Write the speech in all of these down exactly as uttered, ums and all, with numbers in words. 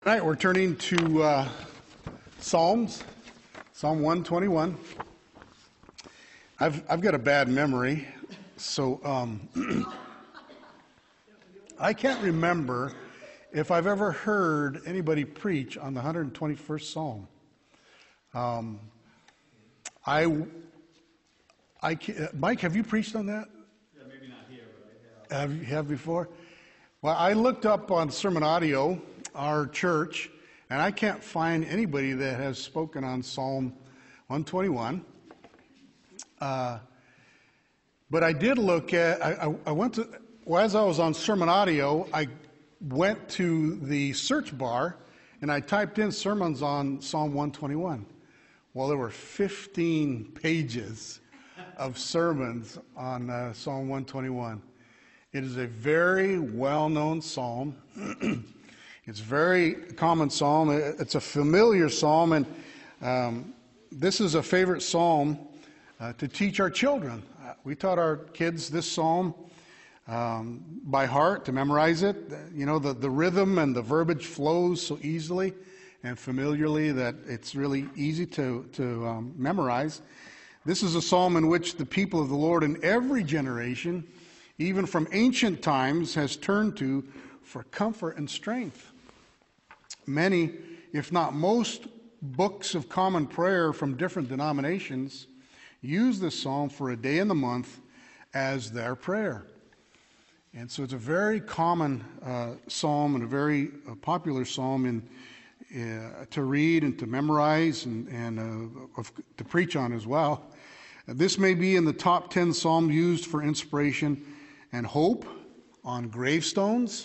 All right, we're turning to uh, Psalms, Psalm one twenty-one. I've I've got a bad memory, so um, I can't remember if I've ever heard anybody preach on the one hundred twenty-first Psalm. Um, I, I can't, Mike, have you preached on that? Yeah, maybe not here, but I have. Have you have before? Well, I looked up on Sermon Audio, our church, and I can't find anybody that has spoken on Psalm one twenty-one. Uh, but I did look at, I, I, I went to, well, as I was on Sermon Audio, I went to the search bar and I typed in sermons on Psalm one twenty-one. Well, there were fifteen pages of sermons on uh, Psalm one twenty-one. It is a very well-known psalm. It's a very common psalm. It's a familiar psalm, and um, this is a favorite psalm uh, to teach our children. Uh, we taught our kids this psalm um, by heart, to memorize it. You know, the, the rhythm and the verbiage flows so easily and familiarly that it's really easy to, to um, memorize. This is a psalm in which the people of the Lord in every generation, even from ancient times, has turned to for comfort and strength. Many, if not most, books of common prayer from different denominations use this psalm for a day in the month as their prayer. And so it's a very common uh, psalm and a very uh, popular psalm in, uh, to read and to memorize and, and uh, of, to preach on as well. Uh, this may be in the top ten psalms used for inspiration and hope on gravestones,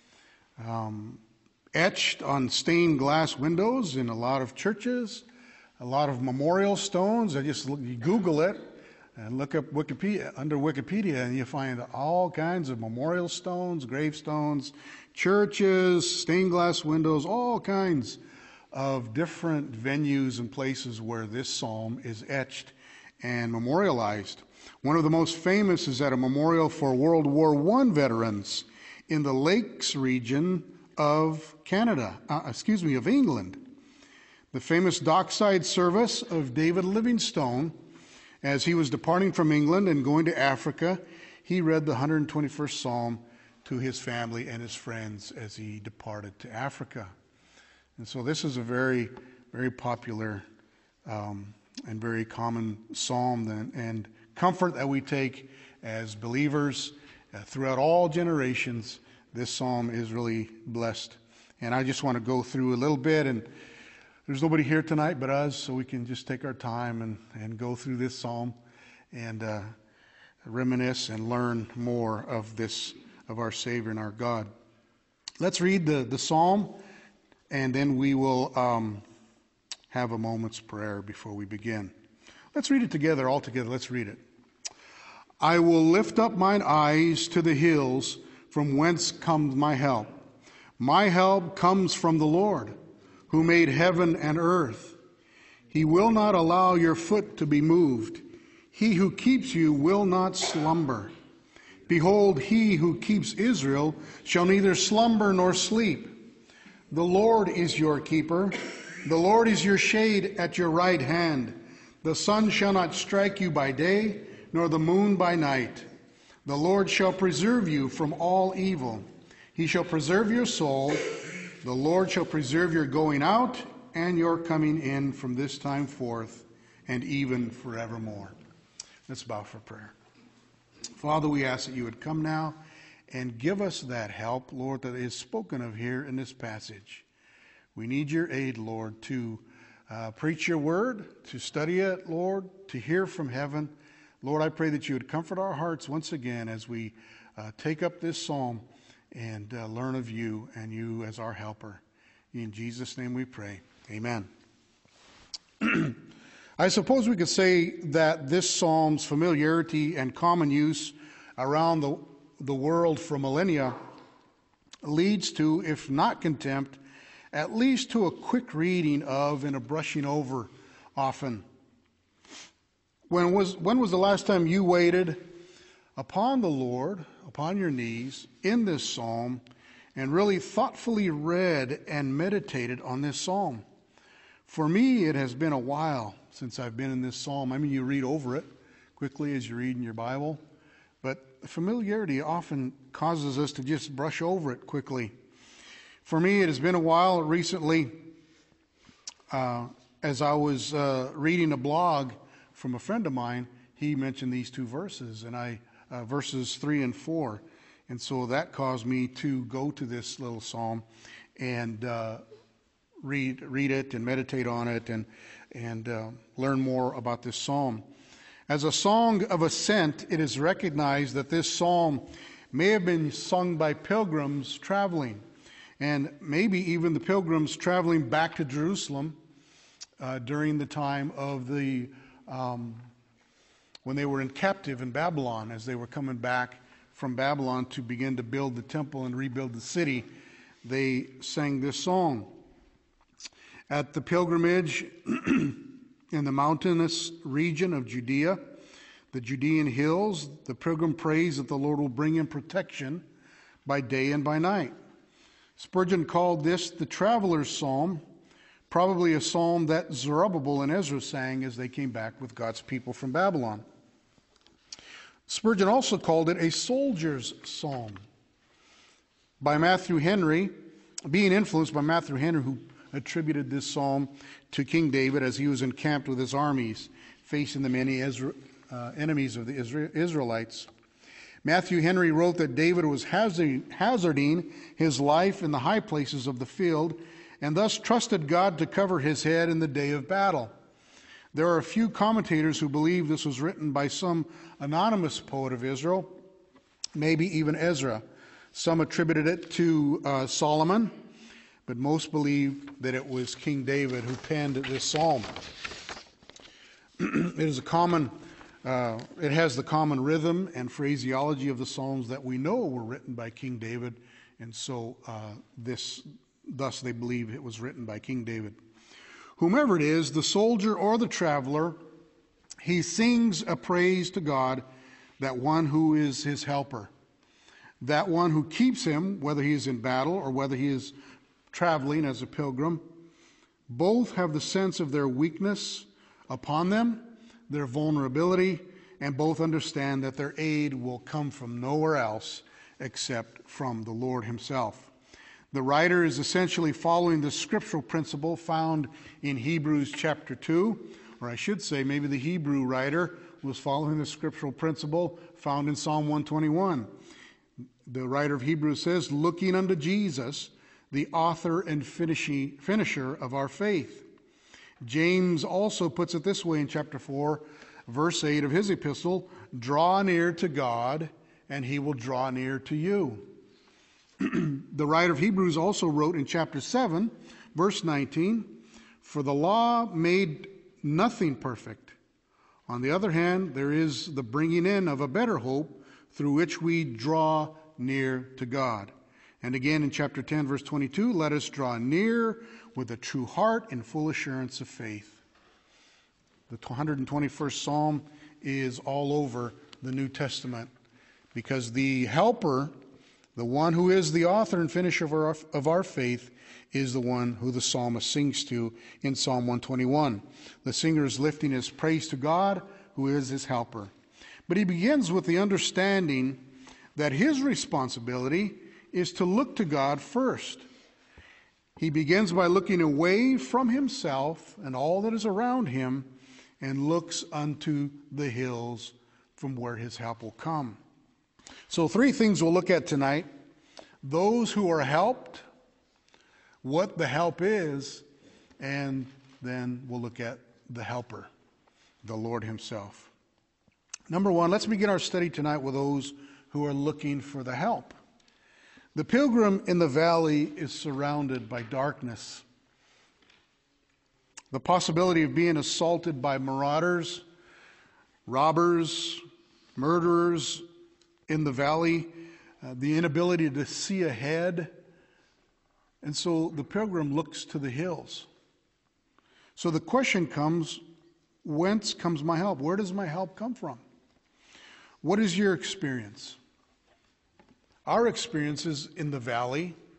um, etched on stained glass windows in a lot of churches, a lot of memorial stones. I just look, you Google it and look up Wikipedia, under Wikipedia, and you find all kinds of memorial stones, gravestones, churches, stained glass windows, all kinds of different venues and places where this psalm is etched and memorialized. One of the most famous is at a memorial for World War One veterans in the Lakes region of Canada, uh, excuse me, of England. The famous dockside service of David Livingstone, as he was departing from England and going to Africa, he read the one hundred twenty-first Psalm to his family and his friends as he departed to Africa. And so this is a very, very popular um, and very common psalm and, and comfort that we take as believers uh, throughout all generations. This psalm is really blessed. And I just want to go through a little bit, and there's nobody here tonight but us, so we can just take our time and, and go through this psalm and uh, reminisce and learn more of this, of our Savior and our God. Let's read the, the psalm, and then we will um, have a moment's prayer before we begin. Let's read it together, all together. Let's read it. I will lift up mine eyes to the hills, from whence comes my help. My help comes from the Lord, who made heaven and earth. He will not allow your foot to be moved. He who keeps you will not slumber. Behold, he who keeps Israel shall neither slumber nor sleep. The Lord is your keeper. The Lord is your shade at your right hand. The sun shall not strike you by day, nor the moon by night. The Lord shall preserve you from all evil. He shall preserve your soul. The Lord shall preserve your going out and your coming in from this time forth and even forevermore. Let's bow for prayer. Father, we ask that you would come now and give us that help, Lord, that is spoken of here in this passage. We need your aid, Lord, to uh, preach your word, to study it, Lord, to hear from heaven. Lord, I pray that you would comfort our hearts once again as we uh, take up this psalm and uh, learn of you and you as our helper. In Jesus' name we pray. Amen. I suppose we could say that this psalm's familiarity and common use around the, the world for millennia leads to, if not contempt, at least to a quick reading of and a brushing over often. When was, when was the last time you waited upon the Lord, upon your knees, in this psalm, and really thoughtfully read and meditated on this psalm. For me, it has been a while since I've been in this psalm. I mean, you read over it quickly as you read in your Bible, but familiarity often causes us to just brush over it quickly. For me, it has been a while. Recently, uh, as I was uh, reading a blog from a friend of mine, he mentioned these two verses, and I uh, verses three and four, and so that caused me to go to this little psalm and uh, read read it and meditate on it and and uh, learn more about this psalm. As a song of ascent, it is recognized that this psalm may have been sung by pilgrims traveling, and maybe even the pilgrims traveling back to Jerusalem uh, during the time of the um, when they were in captive in Babylon, as they were coming back from Babylon to begin to build the temple and rebuild the city. They sang this song. At the pilgrimage in the mountainous region of Judea, the Judean hills, the pilgrim prays that the Lord will bring him protection by day and by night. Spurgeon called this the traveler's psalm, probably a psalm that Zerubbabel and Ezra sang as they came back with God's people from Babylon. Spurgeon also called it a soldier's psalm. By Matthew Henry, being influenced by Matthew Henry, who attributed this psalm to King David as he was encamped with his armies, facing the many Ezra, uh, enemies of the Israelites. Matthew Henry wrote that David was hazarding his life in the high places of the field, and thus trusted God to cover his head in the day of battle. There are a few commentators who believe this was written by some anonymous poet of Israel, maybe even Ezra. Some attributed it to uh, Solomon, but most believe that it was King David who penned this psalm. It is a common, uh, it has the common rhythm and phraseology of the psalms that we know were written by King David, and so uh, this, thus they believe it was written by King David. Whomever it is, the soldier or the traveler, he sings a praise to God, that one who is his helper, that one who keeps him, whether he is in battle or whether he is traveling as a pilgrim. Both have the sense of their weakness upon them, their vulnerability, and both understand that their aid will come from nowhere else except from the Lord himself. The writer is essentially following the scriptural principle found in Hebrews chapter two, or I should say maybe the Hebrew writer was following the scriptural principle found in Psalm one twenty-one. The writer of Hebrews says, looking unto Jesus, the author and finisher of our faith. James also puts it this way in chapter four, verse eight of his epistle, draw near to God, and he will draw near to you. The writer of Hebrews also wrote in chapter seven, verse nineteen, for the law made nothing perfect. On the other hand, there is the bringing in of a better hope through which we draw near to God. And again in chapter ten, verse twenty-two, let us draw near with a true heart and full assurance of faith. The one hundred twenty-first Psalm is all over the New Testament because the helper, the one who is the author and finisher of our, of our faith, is the one who the psalmist sings to in Psalm one twenty-one. The singer is lifting his praise to God, who is his helper. But he begins with the understanding that his responsibility is to look to God first. He begins by looking away from himself and all that is around him and looks unto the hills from where his help will come. So three things we'll look at tonight: those who are helped, what the help is, and then we'll look at the helper, the Lord himself. Number one, let's begin our study tonight with those who are looking for the help. The pilgrim in the valley is surrounded by darkness. The possibility of being assaulted by marauders, robbers, murderers in the valley, uh, the inability to see ahead. And so the pilgrim looks to the hills. So the question comes, whence comes my help? Where does my help come from? What is your experience? Our experience is in the valley,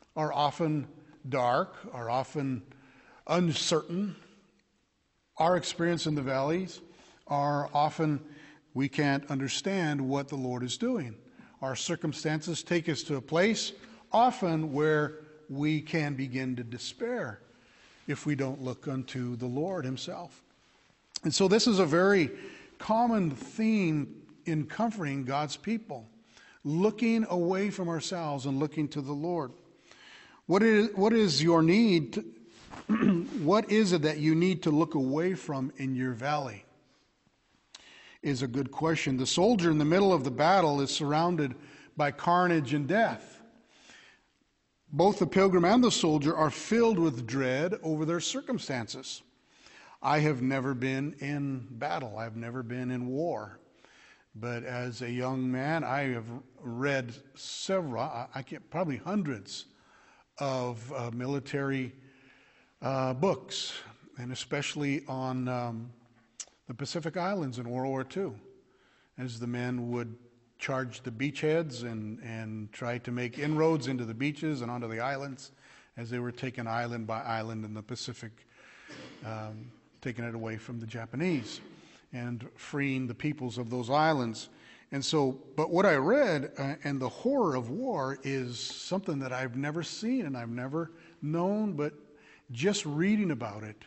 are often dark, are often uncertain. Our experience in the valleys are often we can't understand what the Lord is doing. Our circumstances take us to a place often where we can begin to despair if we don't look unto the Lord himself. And so this is a very common theme in comforting God's people, looking away from ourselves and looking to the Lord. What is, what is your need? To, what is it that you need to look away from in your valley? Is a good question. The soldier in the middle of the battle is surrounded by carnage and death. Both the pilgrim and the soldier are filled with dread over their circumstances. I have never been in battle. I've never been in war. But as a young man, I have read several, I can't, probably hundreds of uh, military uh, books, and especially on um, the Pacific Islands in World War Two, as the men would charge the beachheads and, and try to make inroads into the beaches and onto the islands as they were taken island by island in the Pacific, um, taking it away from the Japanese and freeing the peoples of those islands. And so, but what I read uh, and the horror of war is something that I've never seen and I've never known, but just reading about it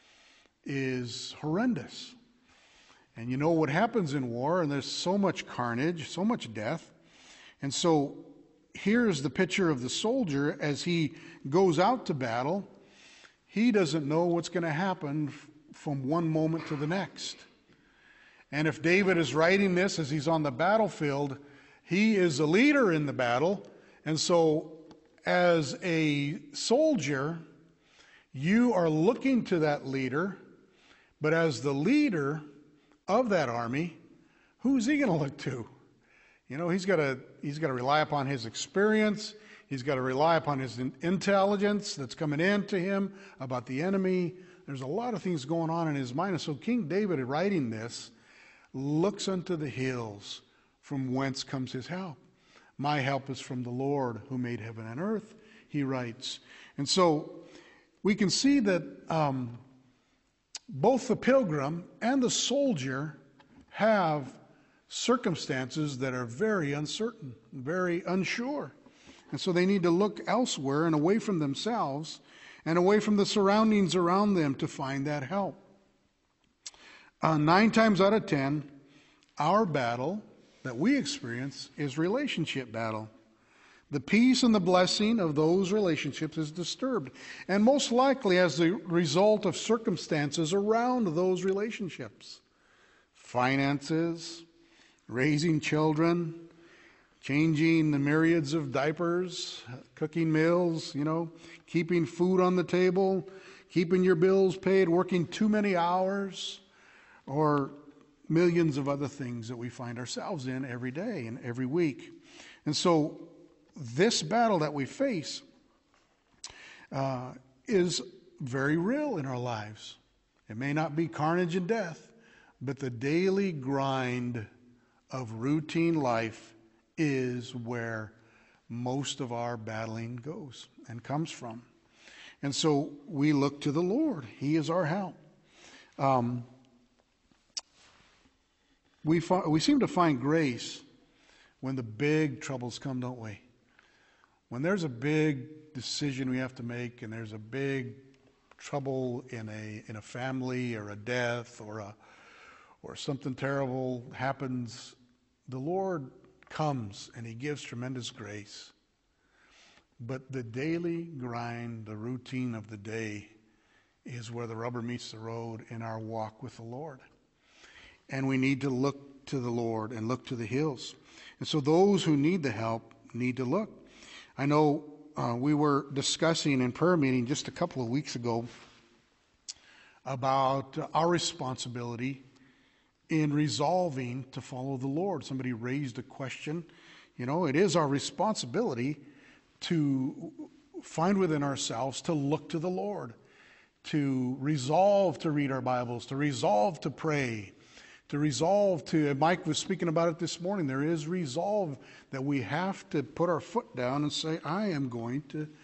is horrendous. And you know what happens in war, and there's so much carnage, so much death. And so here's the picture of the soldier as he goes out to battle. He doesn't know what's going to happen f- from one moment to the next. And if David is writing this as he's on the battlefield, he is a leader in the battle. And so as a soldier, you are looking to that leader, but as the leader of that army, who's he going to look to? You know, he's got to he's got to rely upon his experience. He's got to rely upon his intelligence that's coming into him about the enemy. There's a lot of things going on in his mind. And so King David, writing this, looks unto the hills from whence comes his help. My help is from the Lord who made heaven and earth, he writes. And so we can see that um, both the pilgrim and the soldier have circumstances that are very uncertain, very unsure. And so they need to look elsewhere and away from themselves and away from the surroundings around them to find that help. Uh, nine times out of ten, our battle that we experience is relationship battle. The peace and the blessing of those relationships is disturbed, and most likely as the result of circumstances around those relationships. Finances, raising children, changing the myriads of diapers, cooking meals, you know, keeping food on the table, keeping your bills paid, working too many hours, or millions of other things that we find ourselves in every day and every week. And so this battle that we face uh, is very real in our lives. It may not be carnage and death, but the daily grind of routine life is where most of our battling goes and comes from. And so we look to the Lord. He is our help. Um, we, fi- we seem to find grace when the big troubles come, don't we? When there's a big decision we have to make, and there's a big trouble in a in a family, or a death, or a or something terrible happens, the Lord comes and he gives tremendous grace. But the daily grind, the routine of the day, is where the rubber meets the road in our walk with the Lord. And we need to look to the Lord and look to the hills. And so those who need the help need to look. I know uh, we were discussing in prayer meeting just a couple of weeks ago about uh, our responsibility in resolving to follow the Lord. Somebody raised a question. You know, it is our responsibility to find within ourselves to look to the Lord, to resolve to read our Bibles, to resolve to pray, to resolve to, Mike was speaking about it this morning, there is resolve that we have to put our foot down and say, I am going to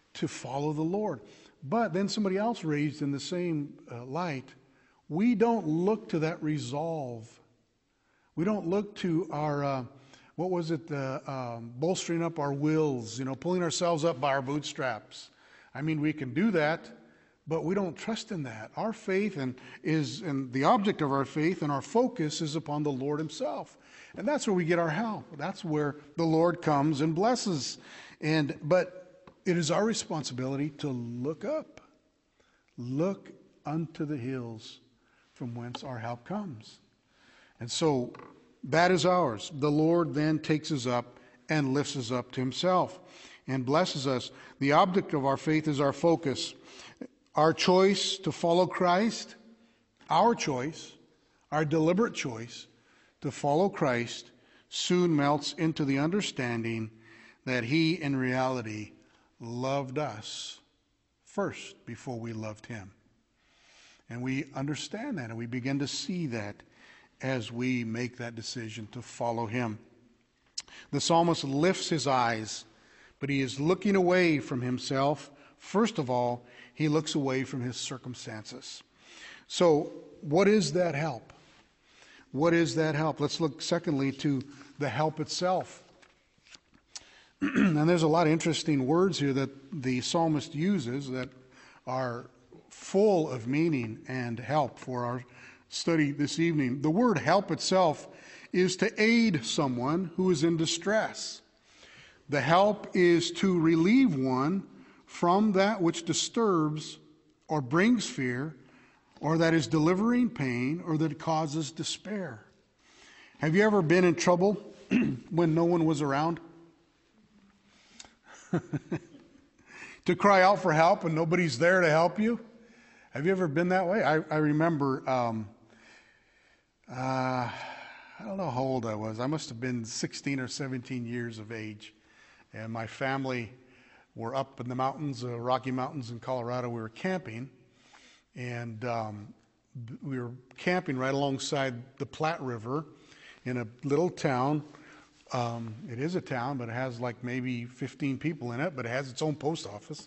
to follow the Lord. But then somebody else raised in the same uh, light, we don't look to that resolve. We don't look to our, uh, what was it, uh, um, bolstering up our wills, you know, pulling ourselves up by our bootstraps. I mean, we can do that, but we don't trust in that. Our faith and is, and the object of our faith and our focus is upon the Lord himself. And that's where we get our help. That's where the Lord comes and blesses. And, but it is our responsibility to look up. Look unto the hills from whence our help comes. And so that is ours. The Lord then takes us up and lifts us up to himself and blesses us. The object of our faith is our focus. Our choice to follow Christ, our choice, our deliberate choice to follow Christ soon melts into the understanding that he in reality loved us first before we loved him. And we understand that and we begin to see that as we make that decision to follow him. The psalmist lifts his eyes, but he is looking away from himself. First of all, he looks away from his circumstances. So, what is that help? What is that help? Let's look secondly to the help itself. And there's a lot of interesting words here that the psalmist uses that are full of meaning and help for our study this evening. The word help itself is to aid someone who is in distress. The help is to relieve one from that which disturbs or brings fear, or that is delivering pain, or that causes despair. Have you ever been in trouble when no one was around? To cry out for help and nobody's there to help you? Have you ever been that way? I, I remember, um, uh, I don't know how old I was. I must have been sixteen or seventeen years of age. And my family were up in the mountains, uh, Rocky Mountains in Colorado. We were camping. And um, we were camping right alongside the Platte River in a little town. Um, it is a town, but it has like maybe fifteen people in it, but it has its own post office.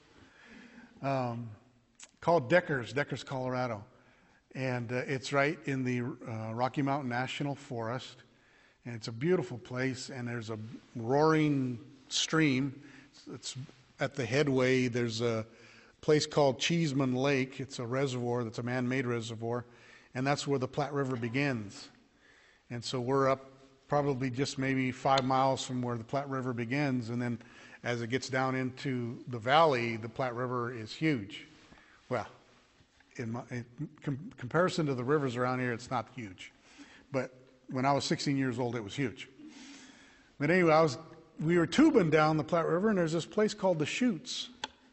Um, called Deckers, Deckers, Colorado. And uh, it's right in the uh, Rocky Mountain National Forest. And it's a beautiful place, and there's a roaring stream. It's at the headway. There's a place called Cheeseman Lake. It's a reservoir that's a man-made reservoir, and that's where the Platte River begins. And so we're up probably just maybe five miles from where the Platte River begins, and then as it gets down into the valley, the Platte River is huge. Well, in, my, in com- comparison to the rivers around here, it's not huge. But when I was sixteen years old, it was huge. But anyway, I was we were tubing down the Platte River, and there's this place called the Chutes.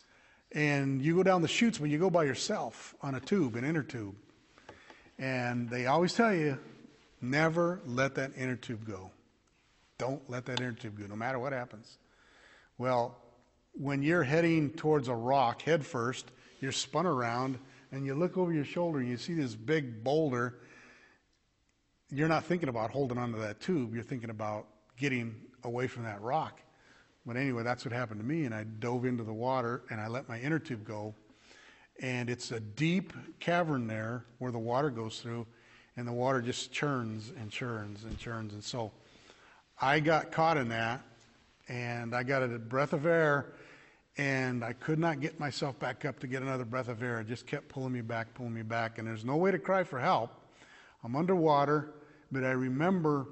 And you go down the chutes, but you go by yourself on a tube, an inner tube. And they always tell you, never let that inner tube go. Don't let that inner tube go, no matter what happens. Well, when you're heading towards a rock head first, you're spun around, and you look over your shoulder, and you see this big boulder. You're not thinking about holding onto that tube. You're thinking about getting away from that rock. But anyway, that's what happened to me, and I dove into the water, and I let my inner tube go. And it's a deep cavern there where the water goes through, and the water just churns and churns and churns. And so I got caught in that, and I got a breath of air, and I could not get myself back up to get another breath of air. It just kept pulling me back, pulling me back, and there's no way to cry for help. I'm underwater, but I remember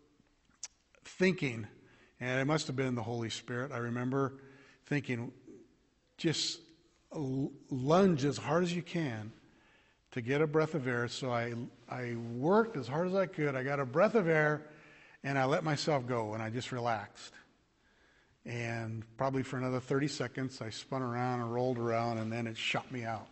thinking, and it must have been the Holy Spirit. I remember thinking, just lunge as hard as you can to get a breath of air. So I I worked as hard as I could. I got a breath of air, and I let myself go, and I just relaxed. And probably for another thirty seconds, I spun around and rolled around, and then it shot me out.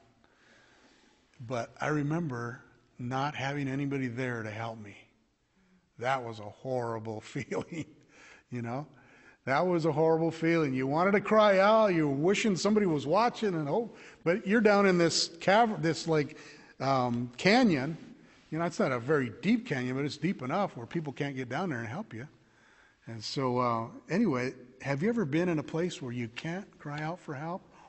But I remember not having anybody there to help me. That was a horrible feeling. You know, that was a horrible feeling. You wanted to cry out. You were wishing somebody was watching, and oh, but you're down in this cavern, this like um, canyon. You know, it's not a very deep canyon, but it's deep enough where people can't get down there and help you. And so, uh, anyway, have you ever been in a place where you can't cry out for help,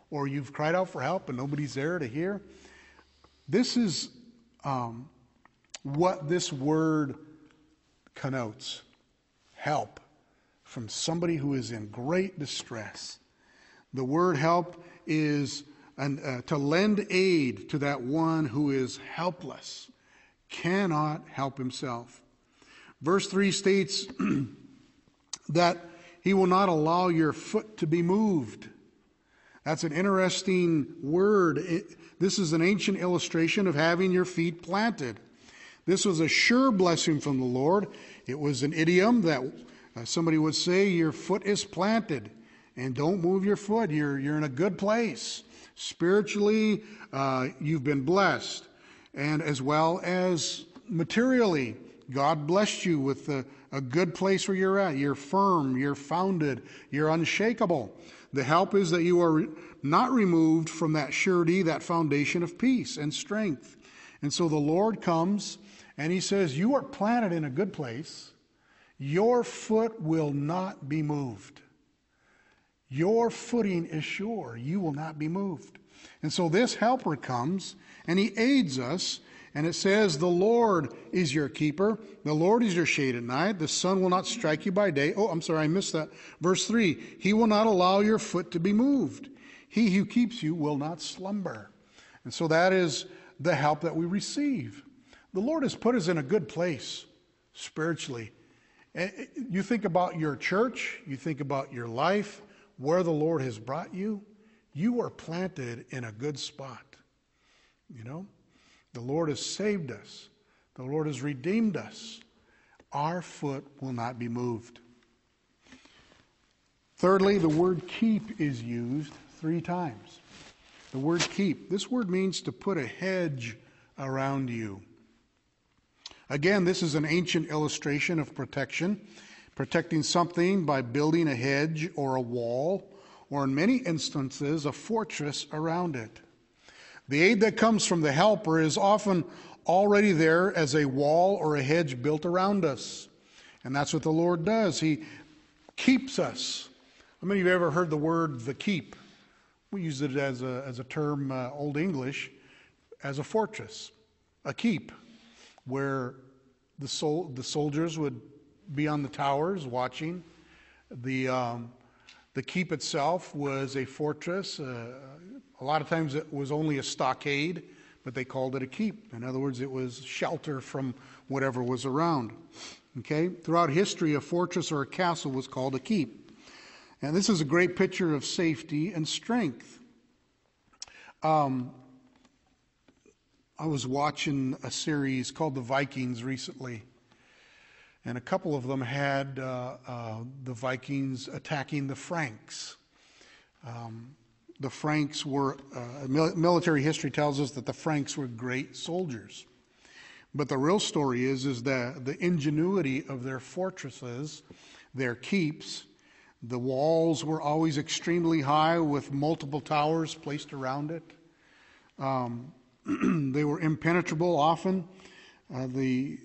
or you've cried out for help and nobody's there to hear. This is um, what this word connotes. Help from somebody who is in great distress. The word help is an, uh, to lend aid to that one who is helpless, cannot help himself. Verse three states that he will not allow your foot to be moved. That's an interesting word. It, this is an ancient illustration of having your feet planted. This was a sure blessing from the Lord. It was an idiom that uh, somebody would say, your foot is planted, and don't move your foot. You're, you're in a good place. Spiritually, uh, you've been blessed. And as well as materially, God blessed you with a, a good place where you're at. You're firm, you're founded, you're unshakable. The help is that you are re- not removed from that surety, that foundation of peace and strength. And so the Lord comes and he says, you are planted in a good place. Your foot will not be moved. Your footing is sure. You will not be moved. And so this helper comes and he aids us. And it says, the Lord is your keeper. The Lord is your shade at night. The sun will not strike you by day. Oh, I'm sorry, I missed that. Verse three, he will not allow your foot to be moved. He who keeps you will not slumber. And so that is the help that we receive. The Lord has put us in a good place spiritually. You think about your church, you think about your life, where the Lord has brought you. You are planted in a good spot. You know? The Lord has saved us. The Lord has redeemed us. Our foot will not be moved. Thirdly, the word keep is used three times. The word keep. This word means to put a hedge around you. Again, this is an ancient illustration of protection. Protecting something by building a hedge or a wall, or in many instances, a fortress around it. The aid that comes from the helper is often already there as a wall or a hedge built around us. And that's what the Lord does. He keeps us. How many of you have ever heard the word the keep? We use it as a, as a term, uh, Old English, as a fortress, a keep, where the, sol- the soldiers would be on the towers watching. The, um, the keep itself was a fortress. Uh, A lot of times it was only a stockade, but they called it a keep. In other words, it was shelter from whatever was around. Okay? Throughout history, a fortress or a castle was called a keep. And this is a great picture of safety and strength. Um, I was watching a series called The Vikings recently. And a couple of them had uh, uh, the Vikings attacking the Franks. Um, The Franks were, uh, military history tells us that the Franks were great soldiers. But the real story is, is that the ingenuity of their fortresses, their keeps, the walls were always extremely high with multiple towers placed around it. Um, they were impenetrable often. Uh, the,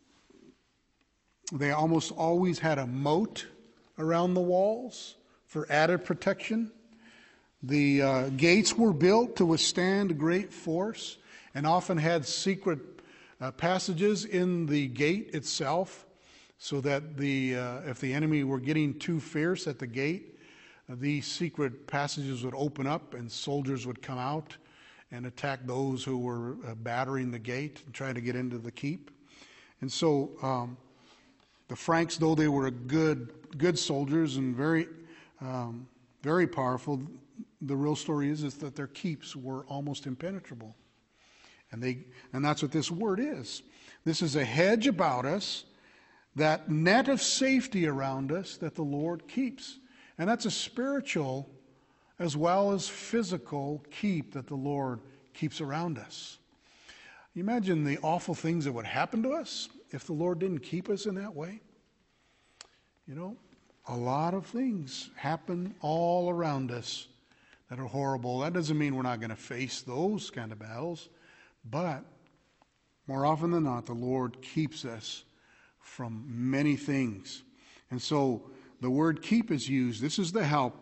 they almost always had a moat around the walls for added protection. The uh, gates were built to withstand great force and often had secret uh, passages in the gate itself so that the uh, if the enemy were getting too fierce at the gate, uh, these secret passages would open up and soldiers would come out and attack those who were uh, battering the gate and trying to get into the keep. And so um, the Franks, though they were good good soldiers and very um, very powerful, the real story is, is that their keeps were almost impenetrable. And they and that's what this word is. This is a hedge about us, that net of safety around us that the Lord keeps. And that's a spiritual as well as physical keep that the Lord keeps around us. You imagine the awful things that would happen to us if the Lord didn't keep us in that way? You know, a lot of things happen all around us that are horrible. That doesn't mean we're not going to face those kind of battles, but more often than not, the Lord keeps us from many things. And so the word keep is used. This is the help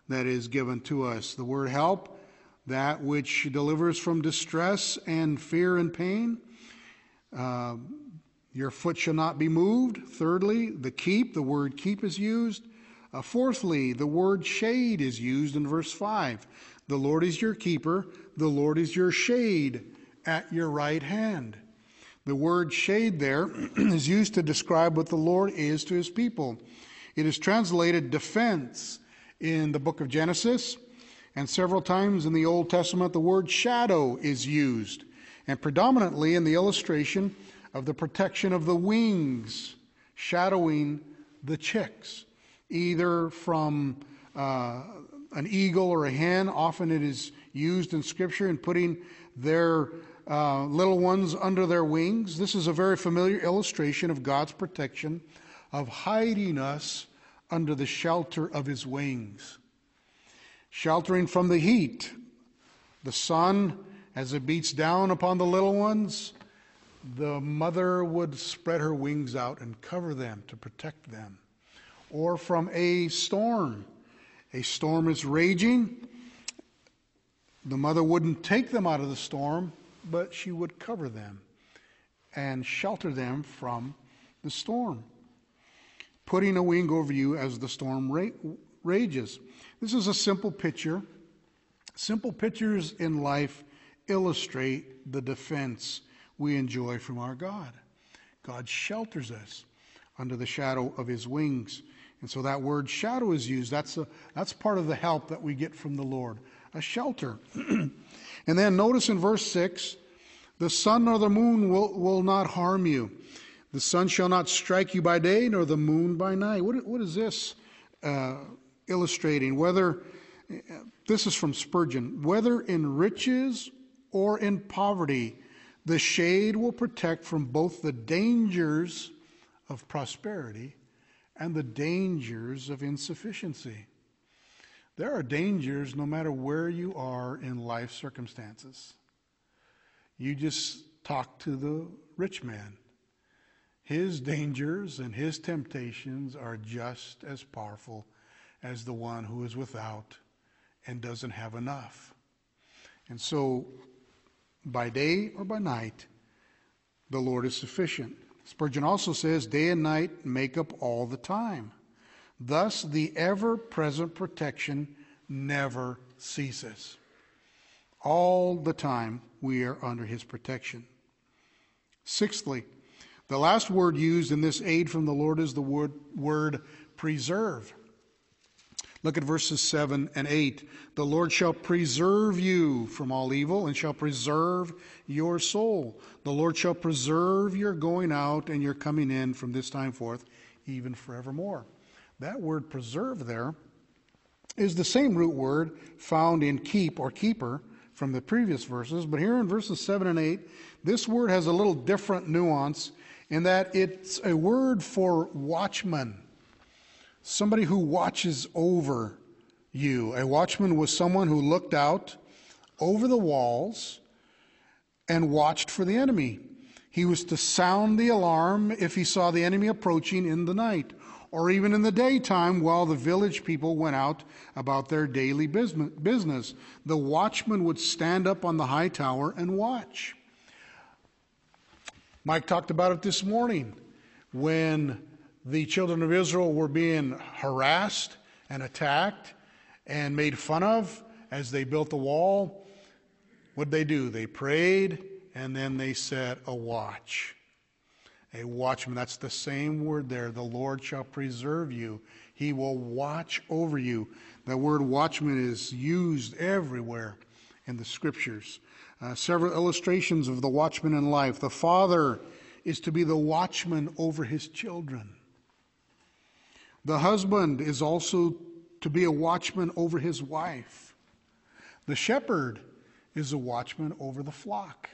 that is given to us. The word help, that which delivers from distress and fear and pain. Uh, your foot shall not be moved. Thirdly, the keep, the word keep is used. Uh, fourthly, the word shade is used in verse five. The Lord is your keeper. The Lord is your shade at your right hand. The word shade there is used to describe what the Lord is to his people. It is translated defense in the book of Genesis, and several times in the Old Testament the word shadow is used, and predominantly in the illustration of the protection of the wings, shadowing the chicks, either from uh, an eagle or a hen. Often it is used in Scripture in putting their uh, little ones under their wings. This is a very familiar illustration of God's protection, of hiding us under the shelter of his wings. Sheltering from the heat, the sun, as it beats down upon the little ones, the mother would spread her wings out and cover them to protect them. Or from a storm. A storm is raging. The mother wouldn't take them out of the storm, but she would cover them and shelter them from the storm, putting a wing over you as the storm ra- rages. This is a simple picture. Simple pictures in life illustrate the defense we enjoy from our God. God shelters us under the shadow of his wings. And so that word shadow is used. That's, a, that's part of the help that we get from the Lord, a shelter. And then notice in verse six, the sun nor the moon will, will not harm you. The sun shall not strike you by day, nor the moon by night. What, what is this uh, illustrating? Whether, uh, this is from Spurgeon, whether in riches or in poverty, the shade will protect from both the dangers of prosperity and the dangers of insufficiency. There are dangers no matter where you are in life circumstances. You just talk to the rich man. His dangers and his temptations are just as powerful as the one who is without and doesn't have enough. And so, by day or by night, the Lord is sufficient. Spurgeon also says, day and night make up all the time. Thus, the ever-present protection never ceases. All the time we are under his protection. Sixthly, the last word used in this aid from the Lord is the word, word preserve. Look at verses seven and eight. The Lord shall preserve you from all evil and shall preserve your soul. The Lord shall preserve your going out and your coming in from this time forth, even forevermore. That word preserve there is the same root word found in keep or keeper from the previous verses. But here in verses seven and eight, this word has a little different nuance in that it's a word for watchman. Somebody who watches over you. A watchman was someone who looked out over the walls and watched for the enemy. He was to sound the alarm if he saw the enemy approaching in the night, or even in the daytime while the village people went out about their daily business. The watchman would stand up on the high tower and watch. Mike talked about it this morning when the children of Israel were being harassed and attacked and made fun of as they built the wall. What did they do? They prayed and then they set a watch. A watchman, that's the same word there. The Lord shall preserve you. He will watch over you. The word watchman is used everywhere in the scriptures. Uh, several illustrations of the watchman in life. The father is to be the watchman over his children. The husband is also to be a watchman over his wife. The shepherd is a watchman over the flock.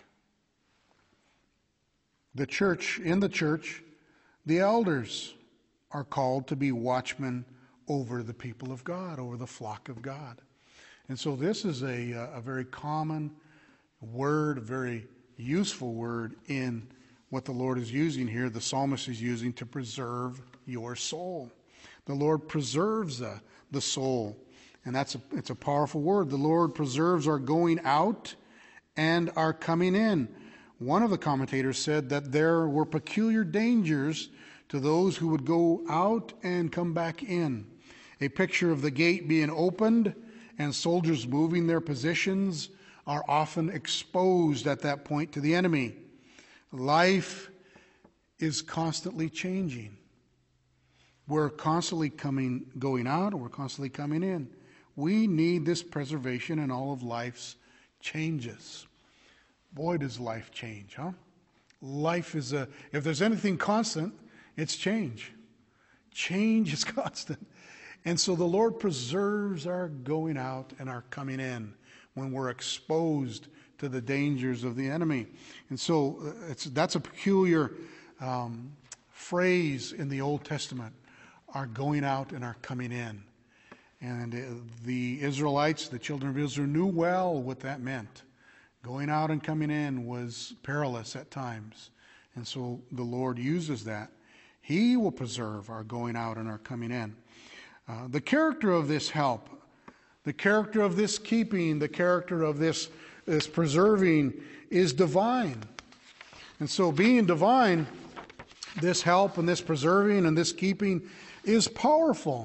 The church, in the church, the elders are called to be watchmen over the people of God, over the flock of God. And so this is a, a very common word, a very useful word in what the Lord is using here, the psalmist is using to preserve your soul. The Lord preserves uh, the soul. And that's a, it's a powerful word. The Lord preserves our going out and our coming in. One of the commentators said that there were peculiar dangers to those who would go out and come back in. A picture of the gate being opened and soldiers moving their positions are often exposed at that point to the enemy. Life is constantly changing. We're constantly coming, going out, or we're constantly coming in. We need this preservation in all of life's changes. Boy, does life change, huh? Life is a, if there's anything constant, it's change. Change is constant. And so the Lord preserves our going out and our coming in when we're exposed to the dangers of the enemy. And so it's, that's a peculiar um, phrase in the Old Testament, our going out and our coming in. And uh, the Israelites, the children of Israel, knew well what that meant. Going out and coming in was perilous at times. And so the Lord uses that. He will preserve our going out and our coming in. Uh, the character of this help, the character of this keeping, the character of this, this preserving is divine. And so being divine, this help and this preserving and this keeping is powerful.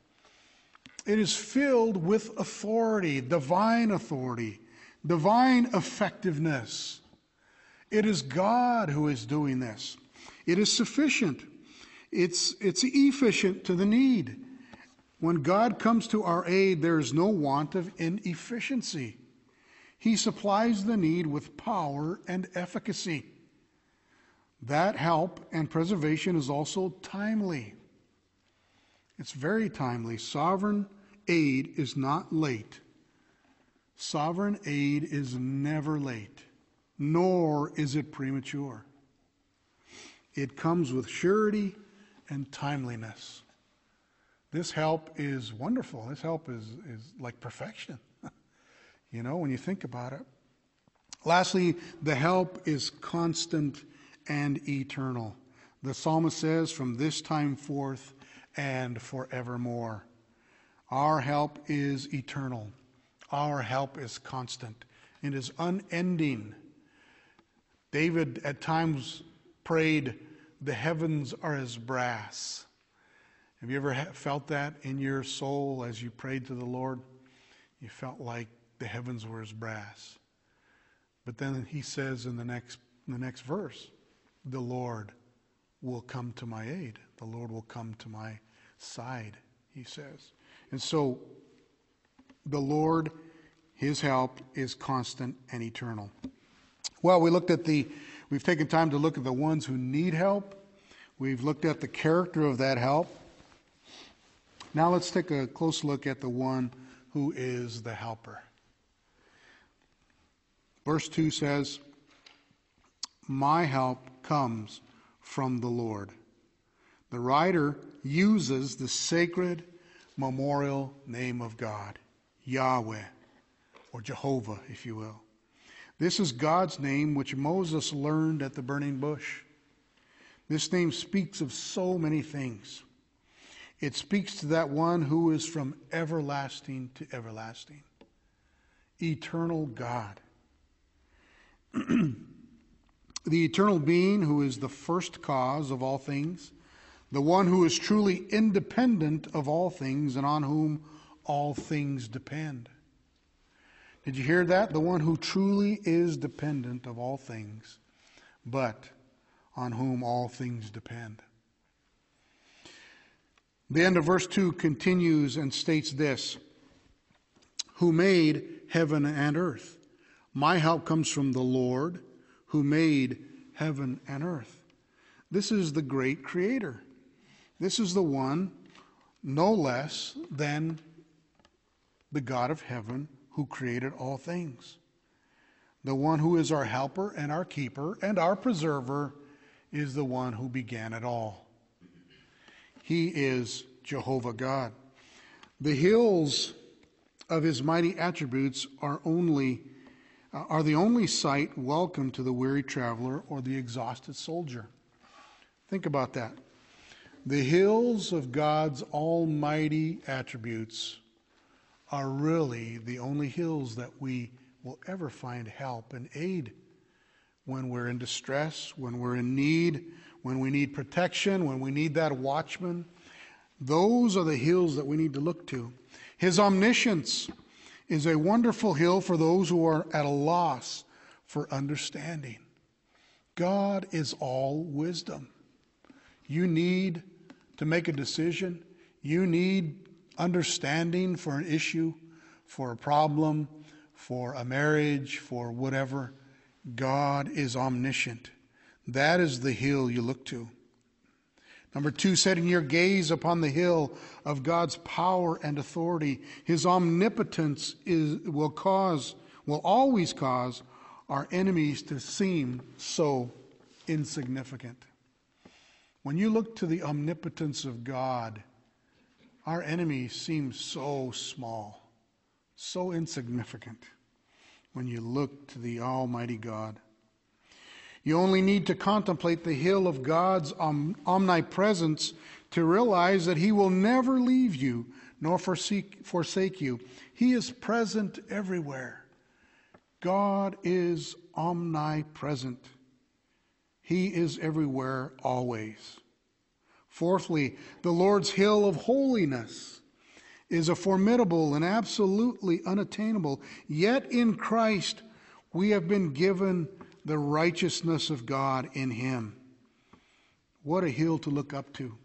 It is filled with authority, divine authority, divine effectiveness. It is God who is doing this. It is sufficient. It's, it's efficient to the need. When God comes to our aid, there is no want of inefficiency. He supplies the need with power and efficacy. That help and preservation is also timely. It's very timely. Sovereign aid is not late. Sovereign aid is never late, nor is it premature. It comes with surety and timeliness. This help is wonderful. This help is, is like perfection, you know, when you think about it. Lastly, the help is constant and eternal. The psalmist says, from this time forth and forevermore. Our help is eternal. Our help is constant. It is unending. David at times prayed, the heavens are as brass. Have you ever felt that in your soul as you prayed to the Lord? You felt like the heavens were as brass. But then he says in the next, in the next verse, the Lord will come to my aid. The Lord will come to my side, he says. And so the Lord, his help is constant and eternal. Well, we looked at the, we've taken time to look at the ones who need help. We've looked at the character of that help. Now let's take a close look at the one who is the helper. Verse two says, my help comes from the Lord. The writer uses the sacred memorial name of God, Yahweh, or Jehovah, if you will. This is God's name which Moses learned at the burning bush. This name speaks of so many things. It speaks to that one who is from everlasting to everlasting. Eternal God. The eternal being who is the first cause of all things. The one who is truly independent of all things and on whom all things depend. Did you hear that? The one who truly is dependent of all things, but on whom all things depend. The end of verse two continues and states this, who made heaven and earth. My help comes from the Lord who made heaven and earth. This is the great creator. This is the one no less than the God of heaven who created all things. The one who is our helper and our keeper and our preserver is the one who began it all. He is Jehovah God. The hills of his mighty attributes are only uh, are the only sight welcome to the weary traveler or the exhausted soldier. Think about that. The hills of God's almighty attributes are really the only hills that we will ever find help and aid when we're in distress, when we're in need, when we need protection, when we need that watchman. Those are the hills that we need to look to. His omniscience is a wonderful hill for those who are at a loss for understanding. God is all wisdom. You need to make a decision. You need understanding for an issue, for a problem, for a marriage, for whatever. God is omniscient. That is the hill you look to. Number two, setting your gaze upon the hill of God's power and authority. His omnipotence is, will cause, will always cause our enemies to seem so insignificant. When you look to the omnipotence of God, our enemies seem so small, so insignificant when you look to the Almighty God. You only need to contemplate the hill of God's om- omnipresence to realize that He will never leave you nor forsake, forsake you. He is present everywhere. God is omnipresent. He is everywhere always. Fourthly, the Lord's hill of holiness is a formidable and absolutely unattainable. Yet in Christ we have been given the righteousness of God in Him. What a hill to look up to.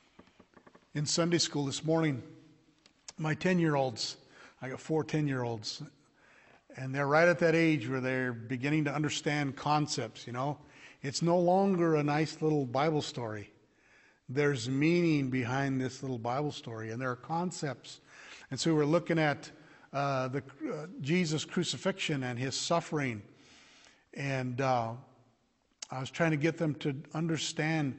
In Sunday school this morning, my ten-year-olds, I got four ten-year-olds, and they're right at that age where they're beginning to understand concepts, you know. It's no longer a nice little Bible story. There's meaning behind this little Bible story, and there are concepts. And so we're looking at uh, the uh, Jesus' crucifixion and His suffering. And uh, I was trying to get them to understand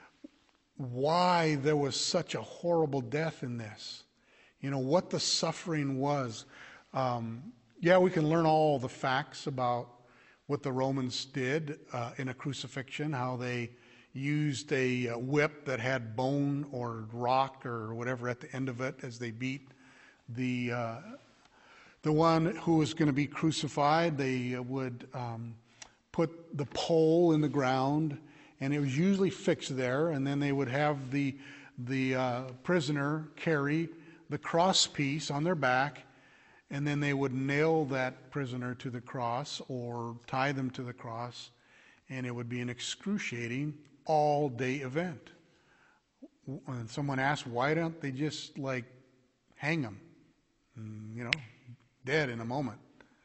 why there was such a horrible death in this. You know, what the suffering was. Um, yeah, we can learn all the facts about what the Romans did uh, in a crucifixion, how they used a uh, whip that had bone or rock or whatever at the end of it as they beat the uh, the one who was going to be crucified. They uh, would um, put the pole in the ground, and it was usually fixed there, and then they would have the the uh, prisoner carry the cross piece on their back, and then they would nail that prisoner to the cross or tie them to the cross, and it would be an excruciating all-day event. When someone asked, why don't they just like hang them, and, you know, dead in a moment?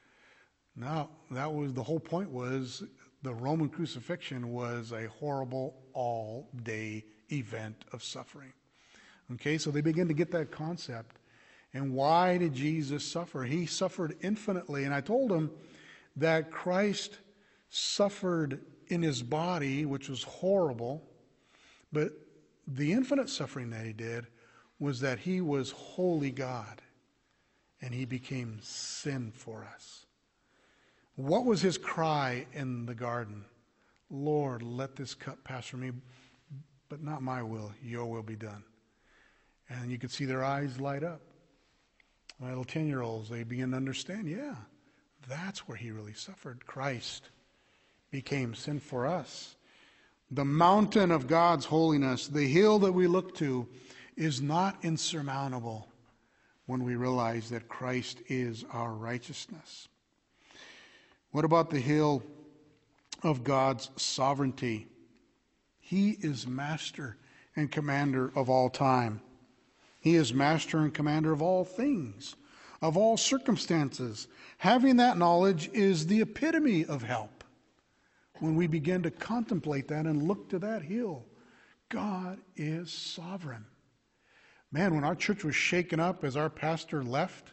No, that was the whole point. Was the Roman crucifixion was a horrible all-day event of suffering. Okay, so they begin to get that concept. And why did Jesus suffer? He suffered infinitely. And I told them that Christ suffered in His body, which was horrible, but the infinite suffering that He did was that He was holy God, and He became sin for us. What was His cry in the garden? Lord, let this cup pass from me, but not my will, your will be done. And you could see their eyes light up. My little ten-year-olds, they begin to understand, yeah, that's where He really suffered. Christ became sin for us. The mountain of God's holiness, the hill that we look to, is not insurmountable when we realize that Christ is our righteousness. What about the hill of God's sovereignty? He is master and commander of all time. He is master and commander of all things, of all circumstances. Having that knowledge is the epitome of help. When we begin to contemplate that and look to that hill, God is sovereign. Man, when our church was shaken up as our pastor left,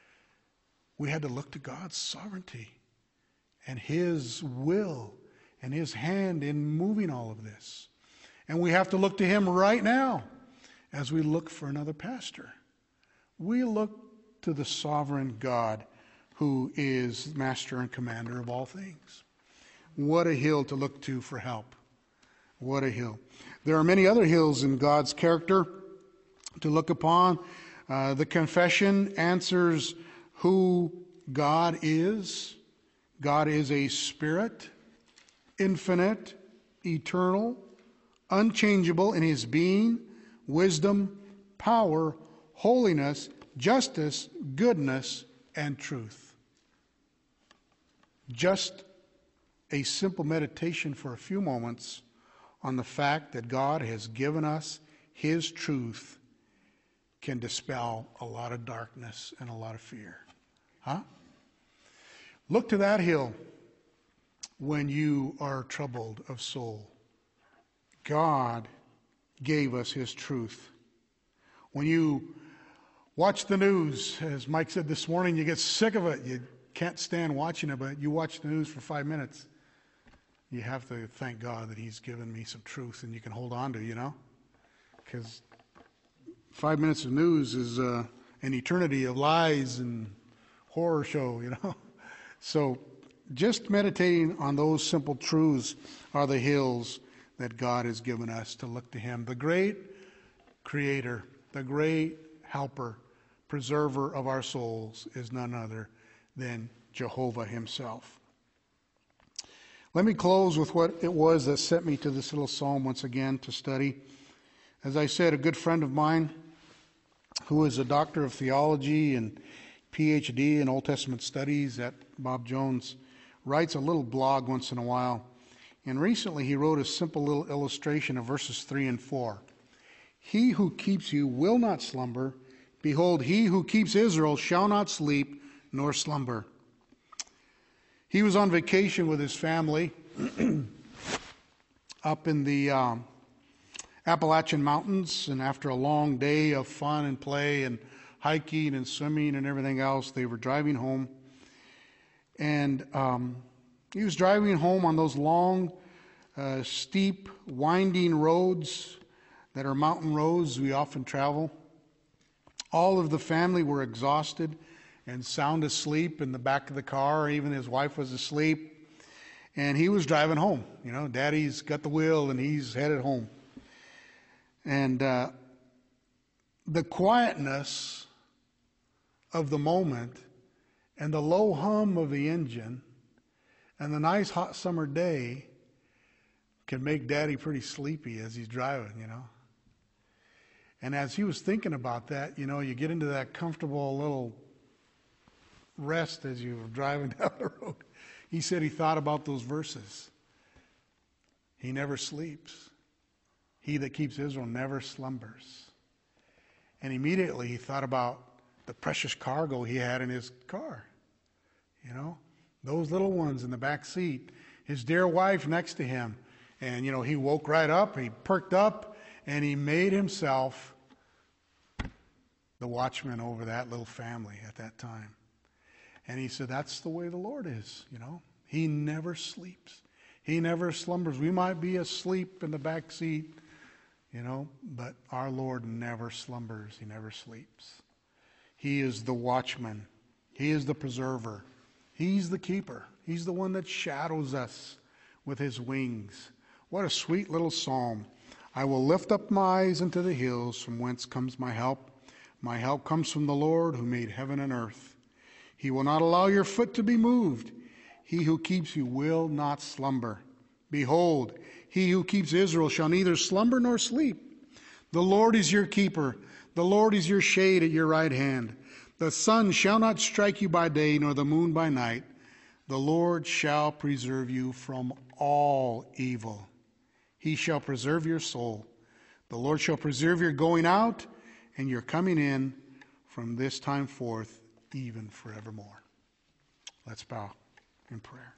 we had to look to God's sovereignty and His will and His hand in moving all of this. And we have to look to Him right now as we look for another pastor. We look to the sovereign God who is master and commander of all things. What a hill to look to for help. What a hill. There are many other hills in God's character to look upon. Uh, the confession answers who God is. God is a spirit, infinite, eternal, unchangeable in his being, wisdom, power, holiness, justice, goodness, and truth. Just a simple meditation for a few moments on the fact that God has given us his truth can dispel a lot of darkness and a lot of fear. Huh? Look to that hill when you are troubled of soul. God gave us his truth. When you watch the news, as Mike said this morning, you get sick of it. You can't stand watching it, but you watch the news for five minutes. You have to thank God that he's given me some truth and you can hold on to, you know? Because five minutes of news is uh, an eternity of lies and horror show, you know? So just meditating on those simple truths are the hills that God has given us to look to him. The great creator, the great helper, preserver of our souls is none other than Jehovah himself. Let me close with what it was that sent me to this little psalm once again to study. As I said, a good friend of mine who is a doctor of theology and P H D in Old Testament studies at Bob Jones writes a little blog once in a while. And recently he wrote a simple little illustration of verses three and four. He who keeps you will not slumber. Behold, he who keeps Israel shall not sleep nor slumber. He was on vacation with his family up in the um, Appalachian Mountains, and after a long day of fun and play and hiking and swimming and everything else, they were driving home. And um, he was driving home on those long, uh, steep, winding roads that are mountain roads we often travel. All of the family were exhausted and sound asleep in the back of the car. Even his wife was asleep. And he was driving home. You know, Daddy's got the wheel and he's headed home. And uh, the quietness of the moment and the low hum of the engine and the nice hot summer day can make Daddy pretty sleepy as he's driving, you know. And as he was thinking about that, you know, you get into that comfortable little rest as you're driving down the road. He said he thought about those verses. He never sleeps. He that keeps Israel never slumbers. And immediately he thought about the precious cargo he had in his car. You know, those little ones in the back seat, his dear wife next to him. And, you know, he woke right up, he perked up, and he made himself the watchman over that little family at that time. And he said, that's the way the Lord is, you know. He never sleeps. He never slumbers. We might be asleep in the back seat, you know, but our Lord never slumbers. He never sleeps. He is the watchman. He is the preserver. He's the keeper. He's the one that shadows us with his wings. What a sweet little psalm. I will lift up my eyes into the hills, from whence comes my help. My help comes from the Lord who made heaven and earth. He will not allow your foot to be moved. He who keeps you will not slumber. Behold, he who keeps Israel shall neither slumber nor sleep. The Lord is your keeper. The Lord is your shade at your right hand. The sun shall not strike you by day, nor the moon by night. The Lord shall preserve you from all evil. He shall preserve your soul. The Lord shall preserve your going out and your coming in from this time forth, even forevermore. Let's bow in prayer.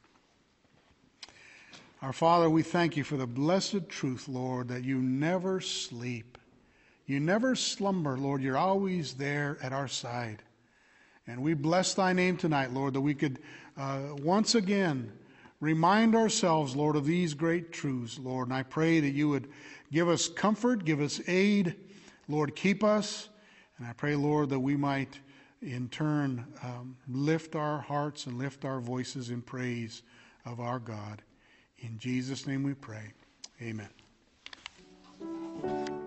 Our Father, we thank you for the blessed truth, Lord, that you never sleep. You never slumber, Lord. You're always there at our side. And we bless thy name tonight, Lord, that we could uh, once again remind ourselves, Lord, of these great truths, Lord. And I pray that you would give us comfort, give us aid. Lord, keep us. And I pray, Lord, that we might in turn um, lift our hearts and lift our voices in praise of our God. In Jesus' name we pray. Amen.